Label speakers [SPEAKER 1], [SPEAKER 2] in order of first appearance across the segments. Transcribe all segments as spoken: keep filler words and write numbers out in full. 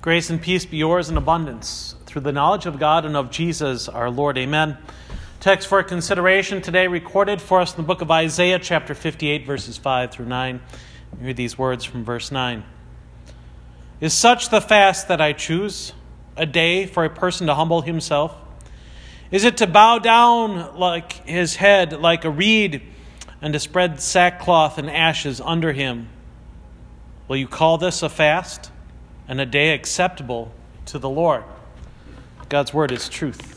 [SPEAKER 1] Grace and peace be yours in abundance through the knowledge of God and of Jesus our Lord. Amen. Text for consideration today recorded for us in the book of Isaiah, chapter fifty-eight, verses five through nine. You hear these words from verse nine. Is such the fast that I choose, a day for a person to humble himself? Is it to bow down like his head like a reed and to spread sackcloth and ashes under him? Will you call this a fast and a day acceptable to the Lord? God's word is truth.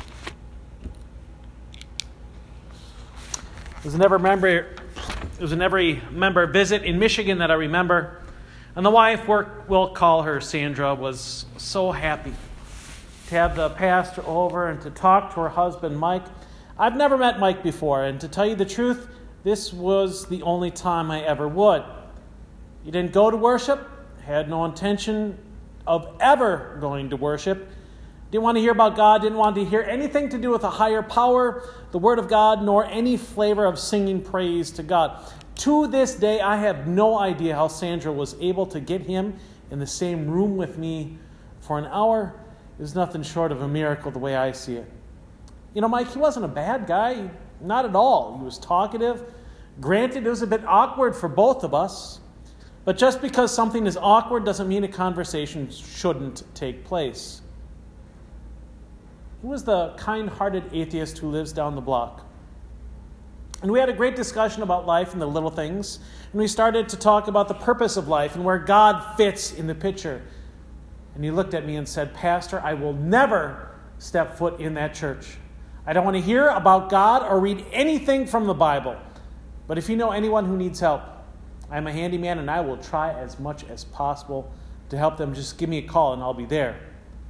[SPEAKER 1] It was an every member, it was an every member visit in Michigan that I remember, and the wife, we'll call her Sandra, was so happy to have the pastor over and to talk to her husband, Mike. I've never met Mike before, and to tell you the truth, this was the only time I ever would. He didn't go to worship, had no intention of ever going to worship, didn't want to hear about God, didn't want to hear anything to do with a higher power, the Word of God, nor any flavor of singing praise to God. To this day, I have no idea how Sandra was able to get him in the same room with me for an hour. It was nothing short of a miracle the way I see it. You know, Mike, he wasn't a bad guy, not at all. He was talkative. Granted, it was a bit awkward for both of us. But just because something is awkward doesn't mean a conversation shouldn't take place. He was the kind-hearted atheist who lives down the block. And we had a great discussion about life and the little things. And we started to talk about the purpose of life and where God fits in the picture. And he looked at me and said, Pastor, I will never step foot in that church. I don't want to hear about God or read anything from the Bible. But if you know anyone who needs help, I'm a handyman, and I will try as much as possible to help them. Just give me a call, and I'll be there.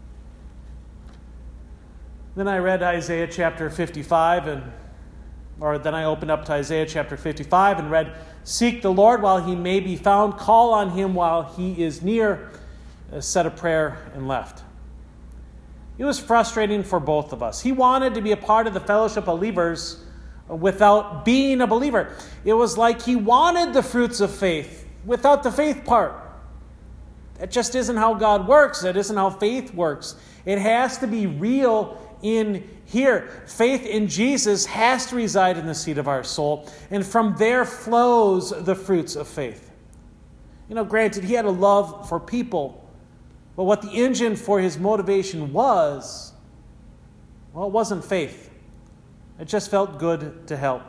[SPEAKER 1] Then I read Isaiah chapter fifty-five, and or then I opened up to Isaiah chapter fifty-five and read, Seek the Lord while he may be found, call on him while he is near, said a prayer, and left. It was frustrating for both of us. He wanted to be a part of the fellowship of believers without being a believer. It was like he wanted the fruits of faith without the faith part. That just isn't how God works. That isn't how faith works. It has to be real in here. Faith in Jesus has to reside in the seat of our soul, and from there flows the fruits of faith. You know, granted, he had a love for people, but what the engine for his motivation was, well, it wasn't faith. It just felt good to help.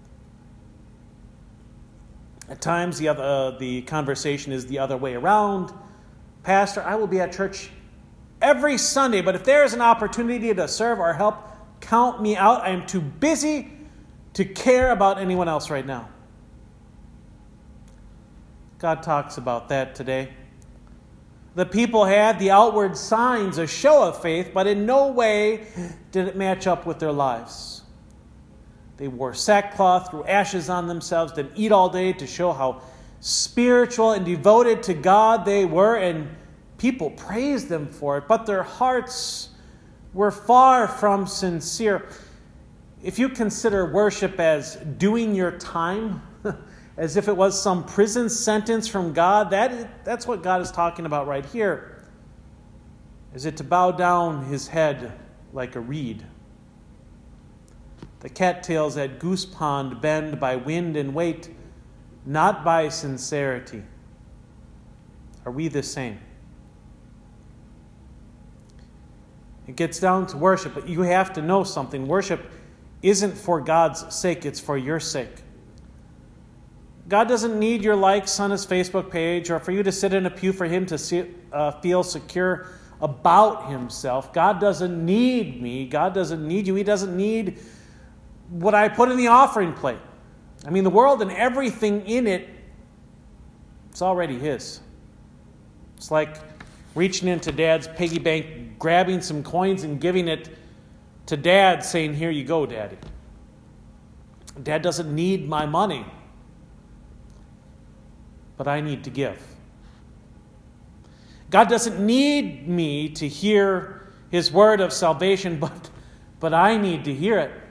[SPEAKER 1] At times, the other, uh, the conversation is the other way around. Pastor, I will be at church every Sunday, but if there is an opportunity to serve or help, count me out. I am too busy to care about anyone else right now. God talks about that today. The people had the outward signs, a show of faith, but in no way did it match up with their lives. They wore sackcloth, threw ashes on themselves, didn't eat all day to show how spiritual and devoted to God they were, and people praised them for it, but their hearts were far from sincere. If you consider worship as doing your time, as if it was some prison sentence from God, that, that's what God is talking about right here. Is it to bow down his head like a reed? The cattails at Goose Pond bend by wind and weight, not by sincerity. Are we the same? It gets down to worship, but you have to know something. Worship isn't for God's sake, it's for your sake. God doesn't need your likes on his Facebook page or for you to sit in a pew for him to see, uh, feel secure about himself. God doesn't need me. God doesn't need you. He doesn't need what I put in the offering plate. I mean, the world and everything in it, it's already his. It's like reaching into Dad's piggy bank, grabbing some coins and giving it to Dad, saying, here you go, Daddy. Dad doesn't need my money, but I need to give. God doesn't need me to hear his word of salvation, but, but I need to hear it.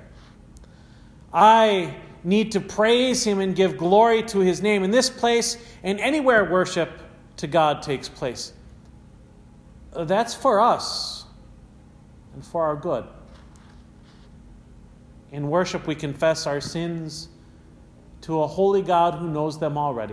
[SPEAKER 1] I need to praise him and give glory to his name in this place and anywhere worship to God takes place. that's for us and for our good. In worship, we confess our sins to a holy God who knows them already.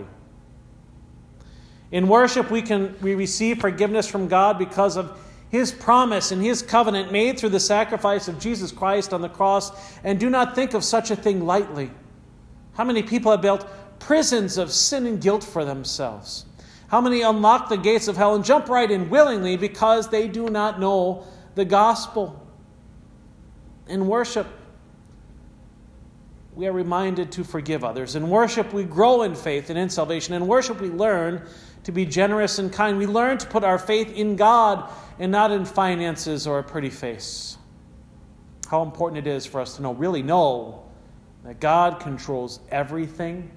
[SPEAKER 1] In worship, we can we receive forgiveness from God because of His promise and His covenant made through the sacrifice of Jesus Christ on the cross, and do not think of such a thing lightly. How many people have built prisons of sin and guilt for themselves? How many unlock the gates of hell and jump right in willingly because they do not know the gospel? In worship, we are reminded to forgive others. In worship, we grow in faith and in salvation. In worship, we learn to be generous and kind. We learn to put our faith in God and not in finances or a pretty face. How important it is for us to know, really know, that God controls everything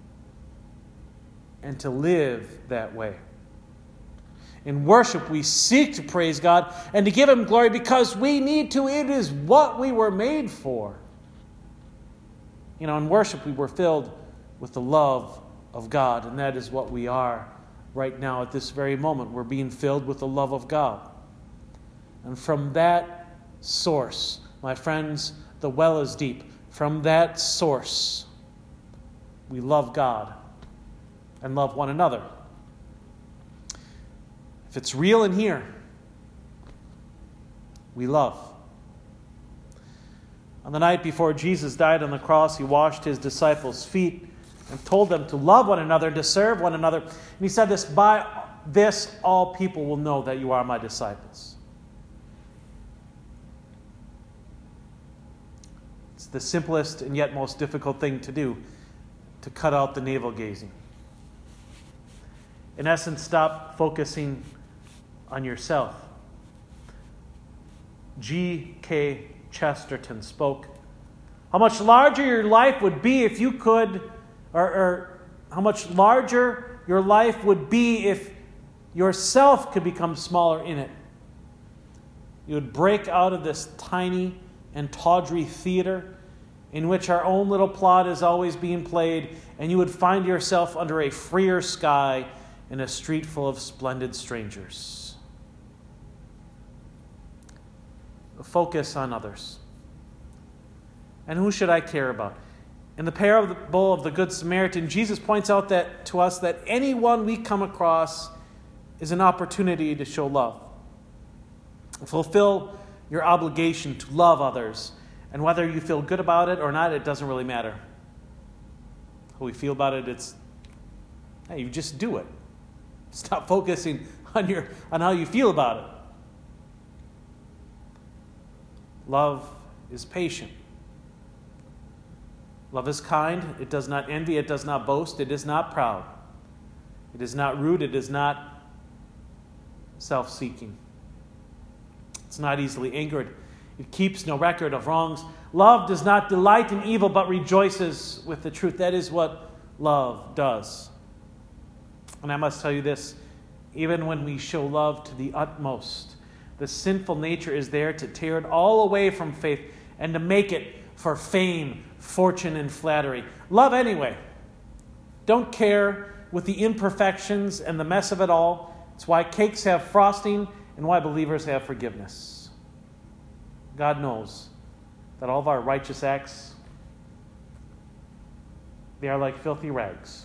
[SPEAKER 1] and to live that way. In worship, we seek to praise God and to give Him glory because we need to. It is what we were made for. You know, in worship, we were filled with the love of God, and that is what we are right now at this very moment. We're being filled with the love of God. And from that source, my friends, the well is deep. From that source, we love God and love one another. If it's real in here, we love. On the night before Jesus died on the cross, He washed His disciples' feet and told them to love one another, to serve one another. And He said this, by this all people will know that you are my disciples. It's the simplest and yet most difficult thing to do, to cut out the navel-gazing. In essence, stop focusing on yourself. G K Chesterton spoke, how much larger your life would be if you could, or, or how much larger your life would be if yourself could become smaller in it. You would break out of this tiny and tawdry theater in which our own little plot is always being played, and you would find yourself under a freer sky in a street full of splendid strangers. Focus on others. And who should I care about? In the parable of the Good Samaritan, Jesus points out that to us that anyone we come across is an opportunity to show love. Fulfill your obligation to love others. And whether you feel good about it or not, it doesn't really matter. How we feel about it, it's, hey, you just do it. Stop focusing on your on how you feel about it. Love is patient. Love is kind. It does not envy. It does not boast. It is not proud. It is not rude. It is not self-seeking. It's not easily angered. It keeps no record of wrongs. Love does not delight in evil, but rejoices with the truth. That is what love does. And I must tell you this, even when we show love to the utmost, the sinful nature is there to tear it all away from faith and to make it for fame, fortune, and flattery. Love anyway. Don't care with the imperfections and the mess of it all. It's why cakes have frosting and why believers have forgiveness. God knows that all of our righteous acts, they are like filthy rags.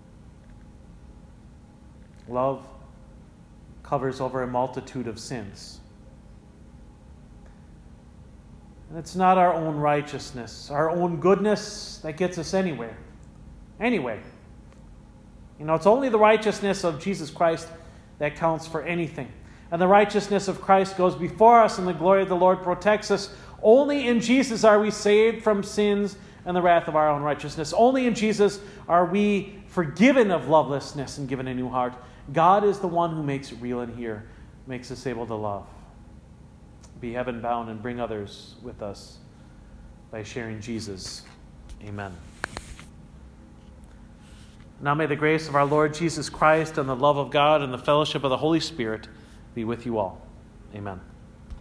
[SPEAKER 1] Love covers over a multitude of sins. And it's not our own righteousness, our own goodness that gets us anywhere. Anyway, you know, it's only the righteousness of Jesus Christ that counts for anything. And the righteousness of Christ goes before us, and the glory of the Lord protects us. Only in Jesus are we saved from sins and the wrath of our own righteousness. Only in Jesus are we forgiven of lovelessness and given a new heart. God is the one who makes it real in here, makes us able to love. Be heaven-bound and bring others with us by sharing Jesus. Amen. Now may the grace of our Lord Jesus Christ and the love of God and the fellowship of the Holy Spirit be with you all. Amen.